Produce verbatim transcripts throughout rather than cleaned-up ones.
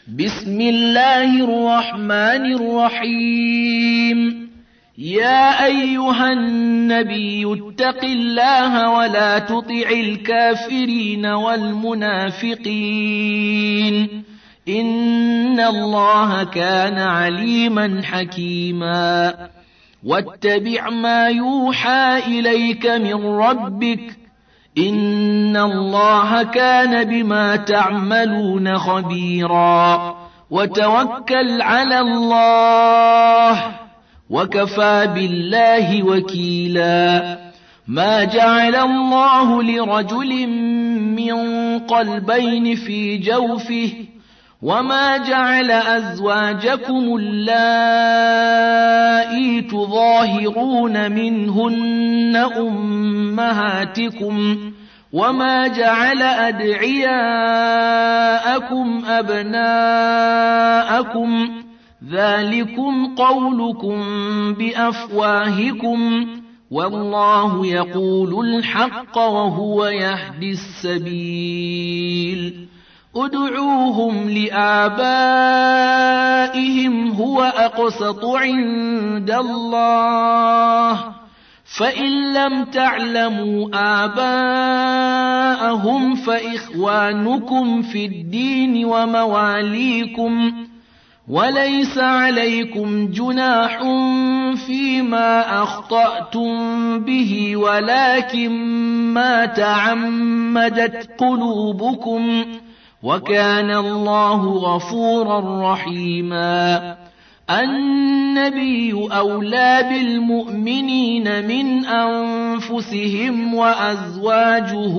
بسم الله الرحمن الرحيم. يا أيها النبي اتق الله ولا تطع الكافرين والمنافقين إن الله كان عليما حكيما. واتبع ما يوحى إليك من ربك إن الله كان بما تعملون خبيرا. وتوكل على الله وكفى بالله وكيلا. ما جعل الله لرجل من قلبين في جوفه وما جعل أزواجكم اللائي تظاهرون منهن أمهاتكم وما جعل أدعياءكم أبناءكم ذلكم قولكم بأفواهكم والله يقول الحق وهو يهدي السبيل. ادعوهم لآبائهم هو أقسط عند الله فإن لم تعلموا آباءهم فإخوانكم في الدين ومواليكم وليس عليكم جناح فيما أخطأتم به ولكن ما تعمدت قلوبكم وكان الله غفورا رحيما. النبي أولى بالمؤمنين من أنفسهم وأزواجه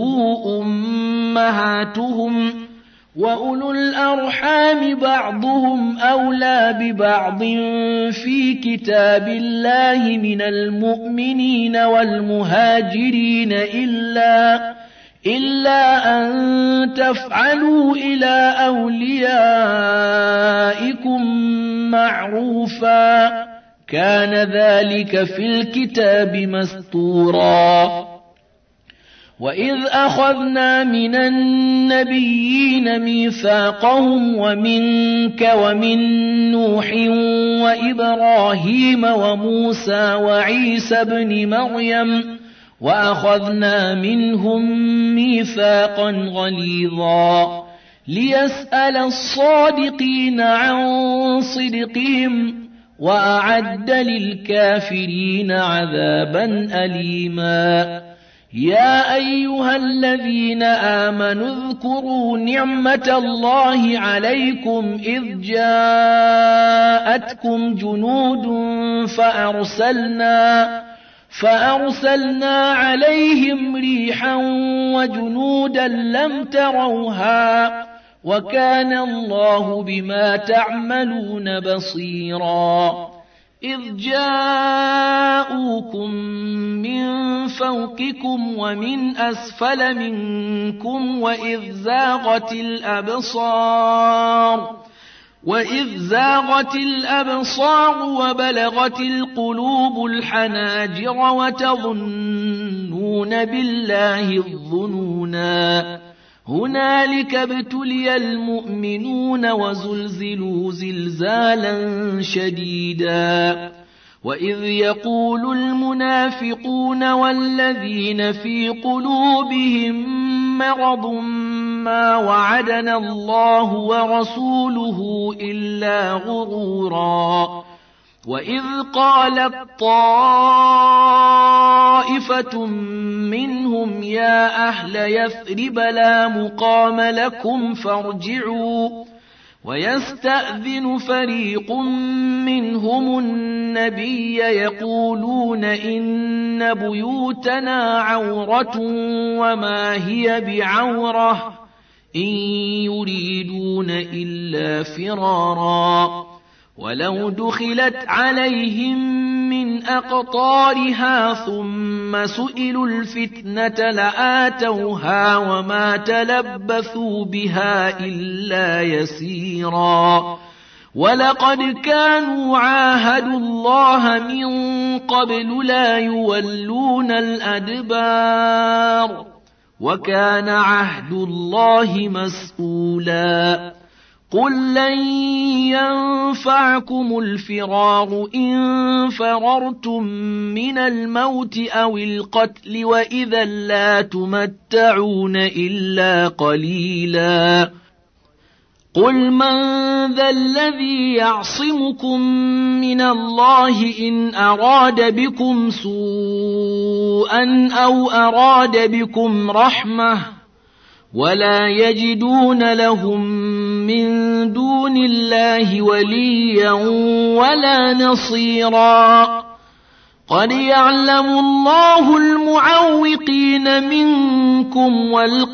أمهاتهم وأولو الأرحام بعضهم أولى ببعض في كتاب الله من المؤمنين والمهاجرين إلا إلا أن تفعلوا إلى أوليائكم معروفا كان ذلك في الكتاب مسطورا. وإذ أخذنا من النبيين ميثاقهم ومنك ومن نوح وإبراهيم وموسى وعيسى بن مريم وأخذنا منهم ميثاقا غليظا ليسأل الصادقين عن صدقهم وأعد للكافرين عذابا أليما. يا أيها الذين آمنوا اذكروا نعمة الله عليكم إذ جاءتكم جنود فأرسلنا فأرسلنا عليهم ريحا وجنودا لم تروها وكان الله بما تعملون بصيرا. إذ جاءوكم من فوقكم ومن أسفل منكم وإذ زاغت الأبصار وإذ زاغت الأبصار وبلغت القلوب الحناجر وتظنون بالله الظنونا هنالك ابتلي المؤمنون وزلزلوا زلزالا شديدا. وإذ يقول المنافقون والذين في قلوبهم مرض ما وعدنا الله ورسوله إلا غرورا. وإذ قالت طائفة منهم يا أهل يثرب لا مقام لكم فارجعوا ويستأذن فريق منهم النبي يقولون إن بيوتنا عورة وما هي بعورة إن يريدون إلا فرارا. ولو دخلت عليهم من أقطارها ثم سئلوا الفتنة لآتوها وما تلبثوا بها إلا يسيرا. ولقد كانوا عاهدوا الله من قبل لا يولون الأدبار وكان عهد الله مسؤولا. قل لن ينفعكم الفرار إن فررتم من الموت أو القتل وإذا لا تمتعون إلا قليلا قل من ذا الذي يعصمكم من الله إن أراد بكم سوءا أو أراد بكم رحمة ولا يجدون لهم من دون الله وليا ولا نصيرا قد يعلم الله المعوقين منكم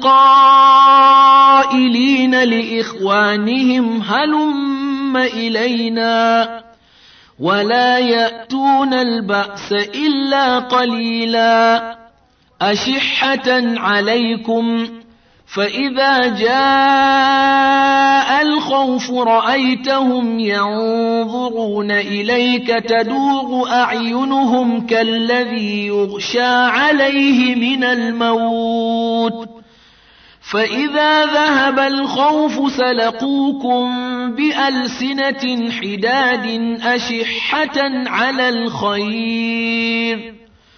والقائلين لإخوانهم هلم إلينا ولا يأتون البأس إلا قليلا أشحة عليكم فإذا جاء الخوف رأيتهم ينظرون إليك تدور أعينهم كالذي يغشى عليه من الموت فإذا ذهب الخوف سلقوكم بألسنة حداد أشحة على الخير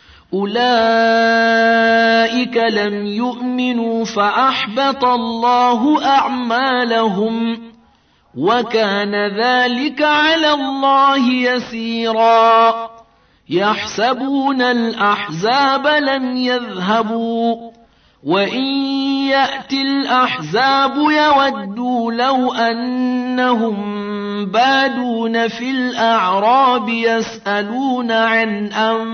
أولئك لم يؤمنوا فأحبط الله أعمالهم وكان ذلك على الله يسيرا يحسبون الأحزاب لم يذهبوا وإن يأتي الأحزاب يودوا لو أنهم بادون في الأعراب يسألون عن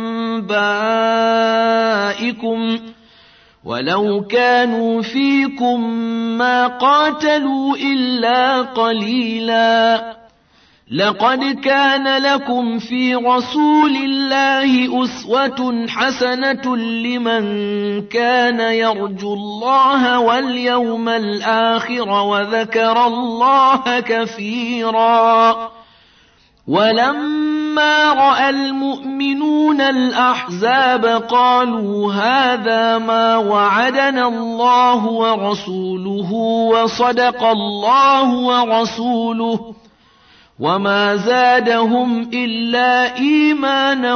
أنبائكم ولو كانوا فيكم ما قاتلوا إلا قليلا لقد كان لكم في رسول الله أسوة حسنة لمن كان يرجو الله واليوم الآخر وذكر الله كثيرا ولما رأى المؤمنون الأحزاب قالوا هذا ما وعدنا الله ورسوله وصدق الله ورسوله وما زادهم إلا إيمانا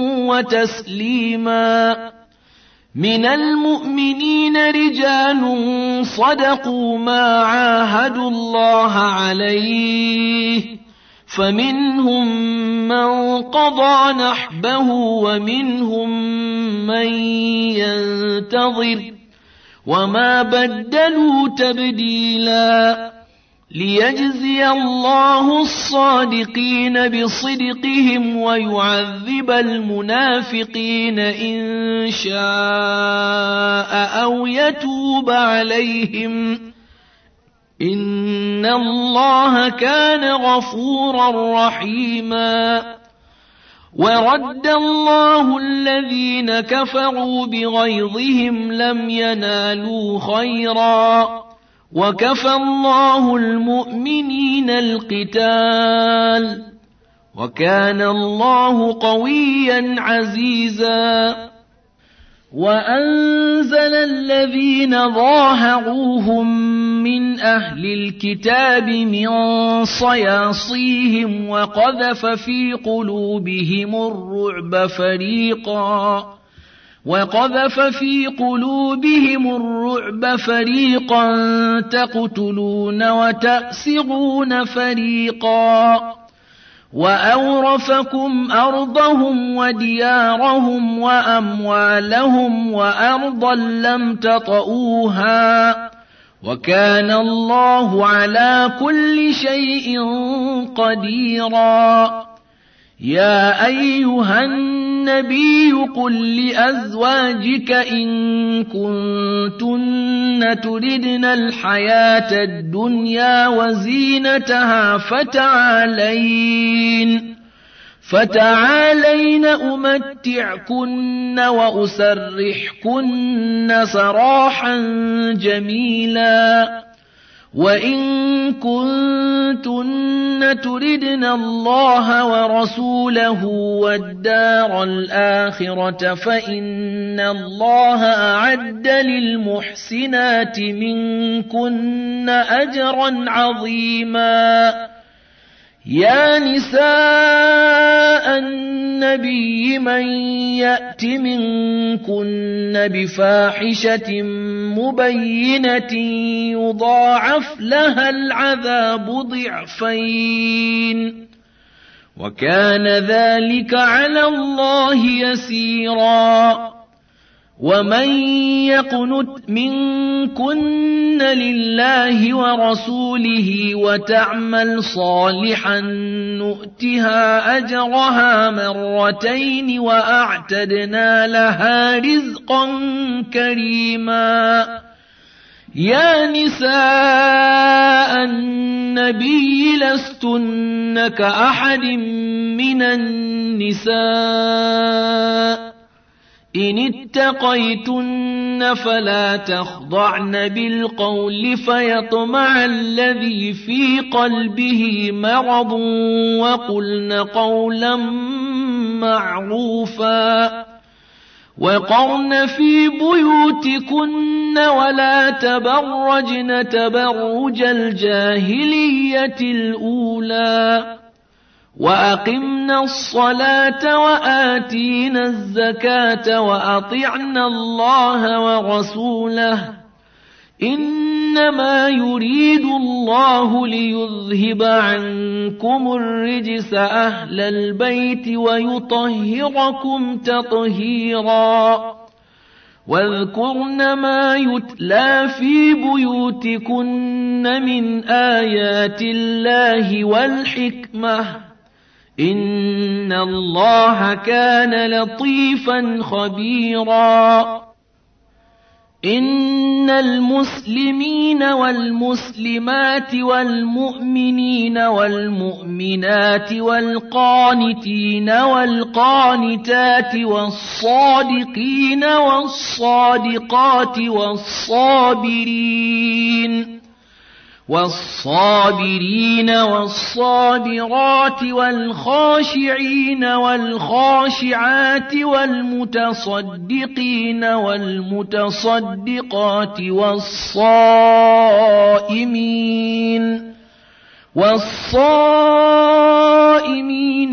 وتسليما من المؤمنين رجال صدقوا ما عاهدوا الله عليه فمنهم من قضى نحبه ومنهم من ينتظر وما بدلوا تبديلا ليجزي الله الصادقين بصدقهم ويعذب المنافقين إن شاء أو يتوب عليهم إن الله كان غفورا رحيما ورد الله الذين كفروا بغيظهم لم ينالوا خيرا وكفى الله المؤمنين القتال وكان الله قويا عزيزا وأنزل الذين ظاهروهم من أهل الكتاب من صياصيهم وقذف في قلوبهم الرعب فريقا وقذف في قلوبهم الرعب فريقا تقتلون وتأسرون فريقا وأورثكم أرضهم وديارهم وأموالهم وأرضا لم تطئوها وكان الله على كل شيء قديرا يا أيها النبي قل لأزواجك إن كنتن تردن الحياة الدنيا وزينتها فتعالين فتعالين أمتعكن وأسرحكن سراحا جميلا وإن كنتن كن تردن الله ورسوله والدار الآخرة فإن الله أعد للمحسنات منكن أجرا عظيما. يا نساء النبي من يأت منكن بفاحشة مبينة يضاعف لها العذاب ضعفين وكان ذلك على الله يسيرا. ومن يقنت منكن لله ورسوله وتعمل صالحا نؤتها أجرها مرتين وأعتدنا لها رزقا كريما. يا نساء النبي لستن كأحد من النساء إن اتقيتن فلا تخضعن بالقول فيطمع الذي في قلبه مرض وقلن قولا معروفا. وقرن في بيوتكن ولا تبرجن تبرج الجاهلية الأولى وأقمنا الصلاة وآتينا الزكاة وأطعنا الله ورسوله إنما يريد الله ليذهب عنكم الرجس أهل البيت ويطهركم تطهيرا. واذكرن ما يتلى في بيوتكن من آيات الله والحكمة إن الله كان لطيفا خبيرا. إن المسلمين والمسلمات والمؤمنين والمؤمنات والقانتين والقانتات والصادقين والصادقات والصابرين والصابرين والصابرات والخاشعين والخاشعات والمتصدقين والمتصدقات والصائمين والصائمين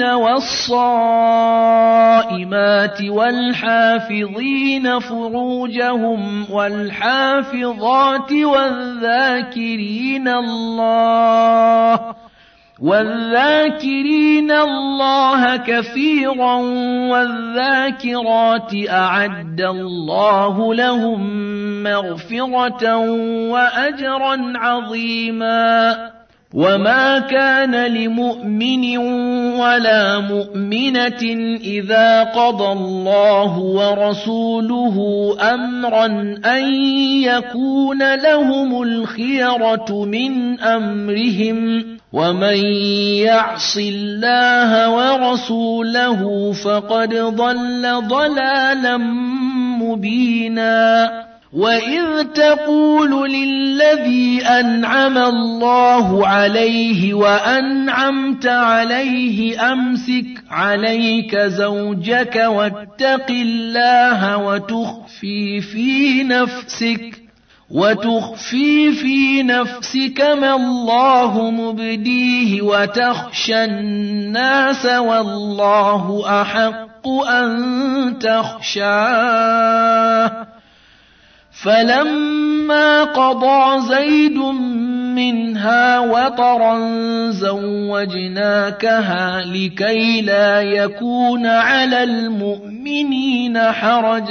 والصائمات والحافظين فروجهم والحافظات والذاكرين الله والذاكرين الله كثيرا والذاكرات أعد الله لهم مغفرة وأجرا عظيما. وما كان لمؤمن ولا مؤمنة إذا قضى الله ورسوله أمرا أن يكون لهم الخيرة من أمرهم ومن يعص الله ورسوله فقد ضل ضلالا مبينا. وإذ تقول للذي أنعم الله عليه وأنعمت عليه أمسك عليك زوجك واتق الله وتخفي في نفسك وتخفي في نفسك ما الله مبديه وتخشى الناس والله أحق أن تخشاه. فلما قضى زيد منها وطرا زوجناكها لكي لا يكون على المؤمنين حرج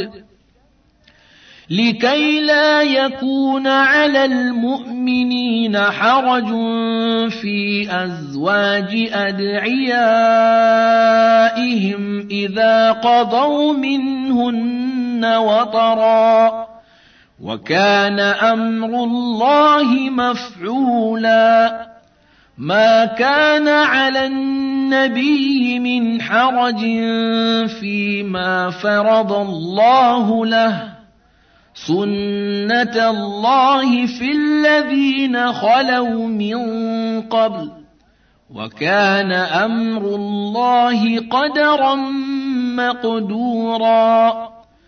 لكي لا يكون على المؤمنين حرج في أزواج أدعيائهم إذا قضوا منهن وطرا وكان أمر الله مفعولا. ما كان على النبي من حرج فيما فرض الله له سنة الله في الذين خلوا من قبل وكان أمر الله قدرا مقدورا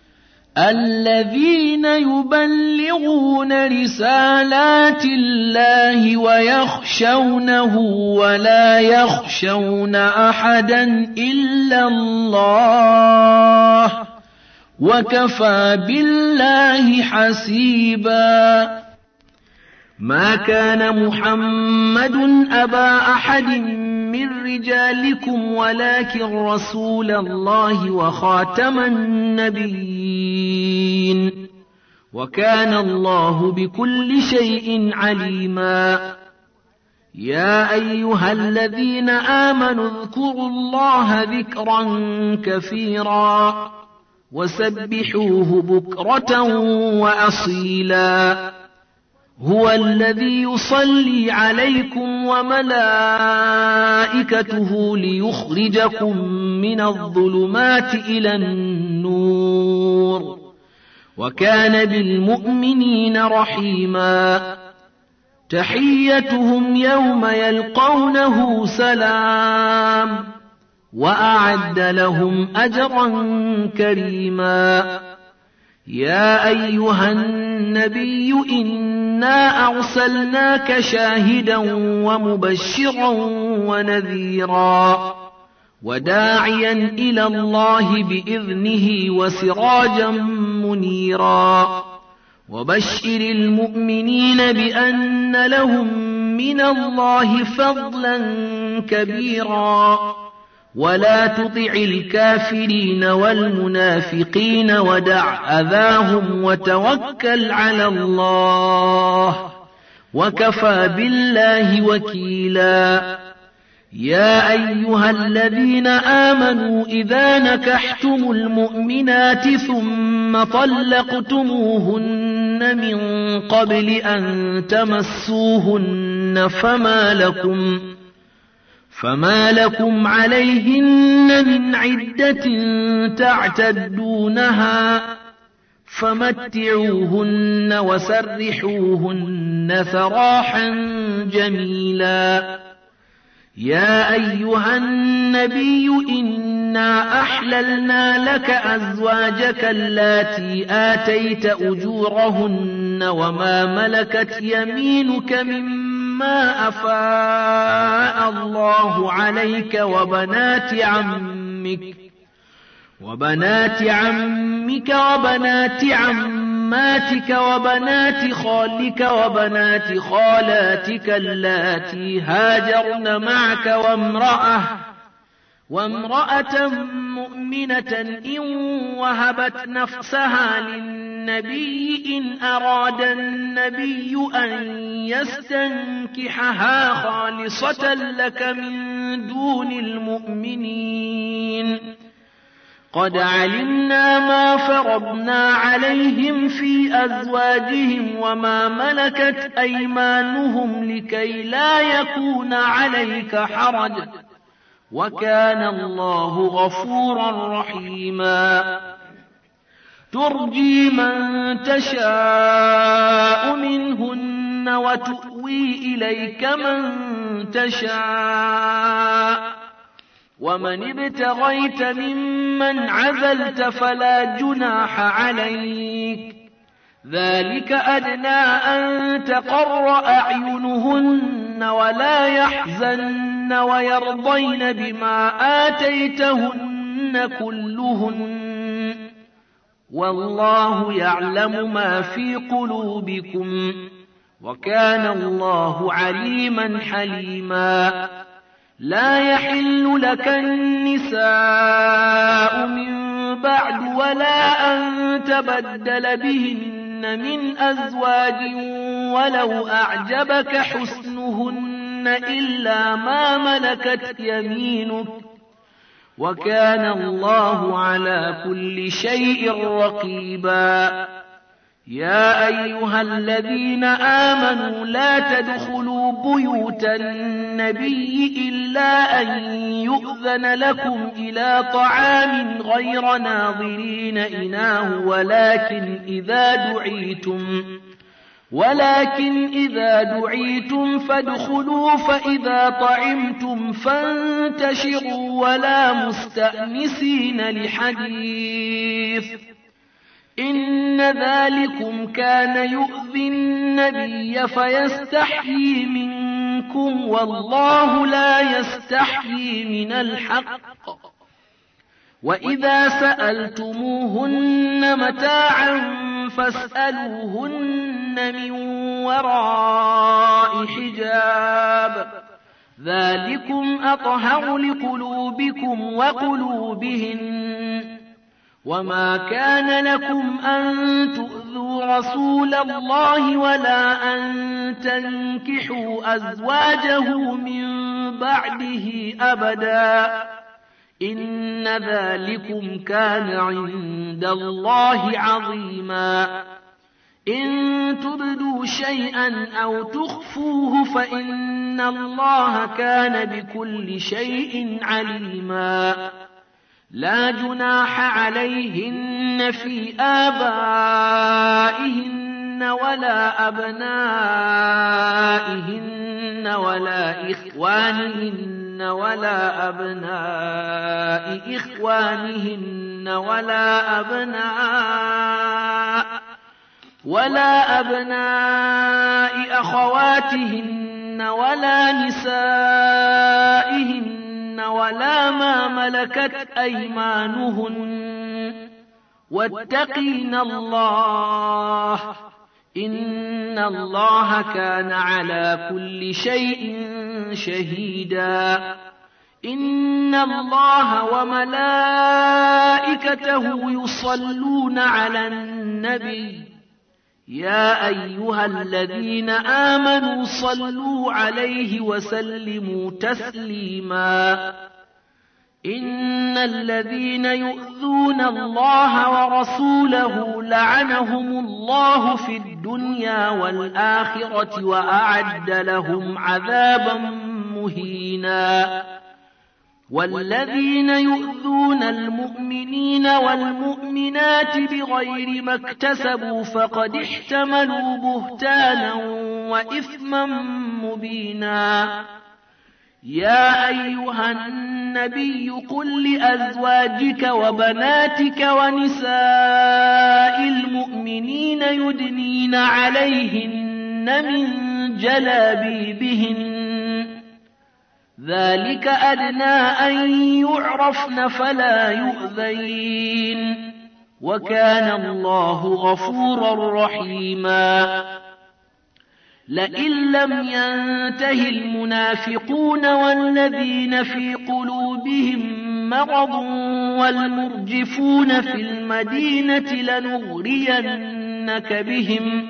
الذين يبلغون رسالات الله ويخشونه ولا يخشون أحدا إلا الله وكفى بالله حسيبا ما كان محمد أبا أحد من رجالكم ولكن رسول الله وخاتم النبيين وكان الله بكل شيء عليما يا أيها الذين آمنوا اذكروا الله ذكرا كثيرا وسبحوه بكرة وأصيلا هو الذي يصلي عليكم وملائكته ليخرجكم من الظلمات إلى النور وكان بالمؤمنين رحيما تحيتهم يوم يلقونه سلام وأعد لهم أجرا كريما يا أيها النبي إنا أرسلناك شاهدا ومبشرا ونذيرا وداعيا إلى الله بإذنه وسراجا منيرا وبشر المؤمنين بأن لهم من الله فضلا كبيرا ولا تطع الكافرين والمنافقين ودع أذاهم وتوكل على الله وكفى بالله وكيلا يا أيها الذين آمنوا إذا نكحتم المؤمنات ثم طلقتموهن من قبل أن تمسوهن فما لكم فما لكم عليهن من عدة تعتدونها فمتعوهن وسرحوهن سراحا جميلا يا أيها النبي إنا أحللنا لك أزواجك اللاتي آتيت أجورهن وما ملكت يمينك مما أفاء الله عليك وبنات عمك وبنات عمك وبنات عماتك وبنات خالك وبنات خالاتك اللاتي هاجرن معك وامرأة وامرأة مؤمنة إن وهبت نفسها للنبي إن أراد النبي أن يستنكحها خالصة لك من دون المؤمنين قد علمنا ما فرضنا عليهم في أزواجهم وما ملكت أيمانهم لكي لا يكون عليك حرج وكان الله غفورا رحيما ترجي من تشاء منهن وتؤوي إليك من تشاء ومن ابتغيت ممن عزلت فلا جناح عليك ذلك أدنى أن تقر أعينهن ولا يحزن ويرضين بما آتيتهن كلهن والله يعلم ما في قلوبكم وكان الله عليما حليما لا يحل لك النساء من بعد ولا أن تبدل بهن من أزواج ولو أعجبك حسنهن إلا ما ملكت يمينك وكان الله على كل شيء رقيبا يا أيها الذين آمنوا لا تدخلوا بيوت النبي إلا أن يؤذن لكم إلى طعام غير ناظرين إناه ولكن إذا دعيتم ولكن إذا دعيتم فادخلوا فإذا طعمتم فانتشروا ولا مستأنسين لحديث إن ذلكم كان يؤذي النبي فيستحيي منكم والله لا يستحيي من الحق وإذا سألتموهن متاعا فاسألوهن من وراء حجاب ذلكم أطهر لقلوبكم وقلوبهن وما كان لكم أن تؤذوا رسول الله ولا أن تنكحوا أزواجه من بعده أبدا إن ذلكم كان عند الله عظيما إن تبدوا شيئا أو تخفوه فإن الله كان بكل شيء عليما لا جناح عليهن في آبائهن ولا أبنائهن ولا إخوانهن ولا أبناء إخوانهن ولا أبناء ولا أبناء أخواتهن ولا نسائهن ولا ما ملكت أيمانهن واتقين الله إن الله كان على كل شيء شهيدا إن الله وملائكته يصلون على النبي يا أيها الذين آمنوا صلوا عليه وسلموا تسليما إن الذين يؤذون الله ورسوله لعنهم الله في الدنيا والآخرة وأعد لهم عذابا مهينا والذين يؤذون المؤمنين والمؤمنات بغير ما اكتسبوا فقد احتملوا بهتانا وإثما مبينا يا أيها النبي قل لأزواجك وبناتك ونساء المؤمنين يدنين عليهن من جلابيبهن ذلك أدنى أن يعرفن فلا يؤذين وكان الله غفورا رحيما لئن لم ينته المنافقون والذين في قلوبهم مرض والمرجفون في المدينة لنغرينك بهم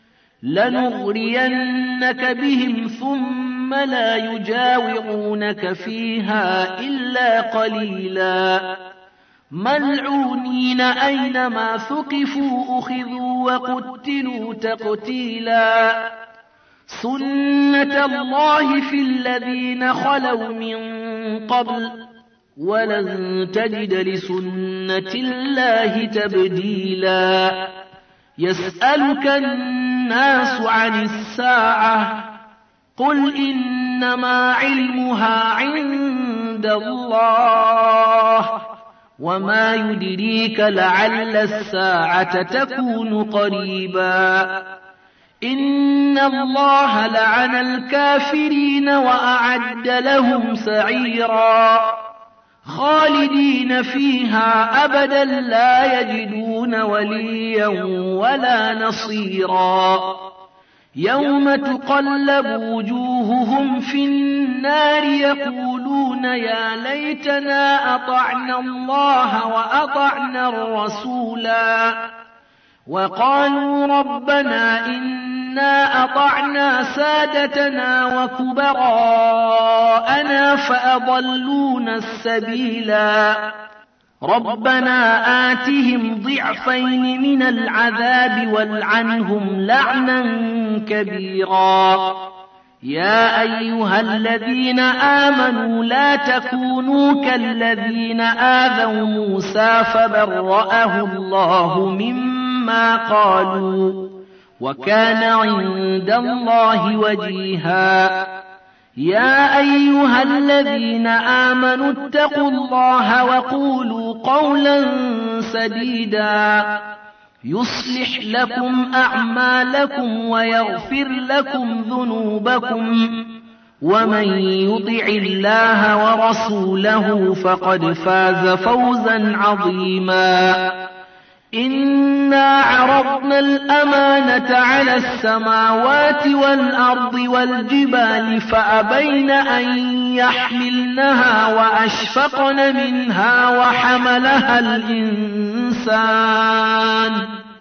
لنغرينك بهم ثم لا يجاورونك فيها إلا قليلا ملعونين أينما ثقفوا أخذوا وقتلوا تقتيلا سنة الله في الذين خلوا من قبل ولن تجد لسنة الله تبديلا يسألك الناس عن الساعة قل إنما علمها عند الله وما يدريك لعل الساعة تكون قريبا إن الله لعن الكافرين وأعد لهم سعيرا خالدين فيها أبدا لا يجدون وليا ولا نصيرا يوم تقلب وجوههم في النار يقولون يا ليتنا أطعنا الله وأطعنا الرسولا وقالوا ربنا إنا أطعنا سادتنا وكبراءنا فأضلونا السبيلا ربنا آتهم ضعفين من العذاب والعنهم لعنا كبيرا يا أيها الذين آمنوا لا تكونوا كالذين آذوا موسى فبرأه الله مما قالوا وكان عند الله وجيها. يا أيها الذين آمنوا اتقوا الله وقولوا قولا سديدا يصلح لكم أعمالكم ويغفر لكم ذنوبكم ومن يطع الله ورسوله فقد فاز فوزا عظيما. إنا عرضنا الأمانة على السماوات والأرض والجبال فأبين أن يحملنها وأشفقن منها وحملها الإنسان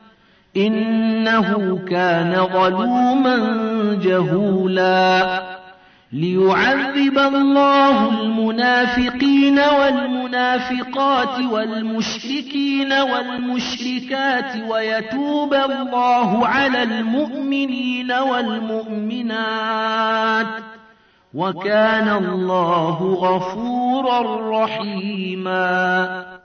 إنه كان ظلوما جهولا. ليعذب الله المنافقين والمنافقات والمشركين والمشركات ويتوب الله على المؤمنين والمؤمنات وكان الله غفورا رحيما.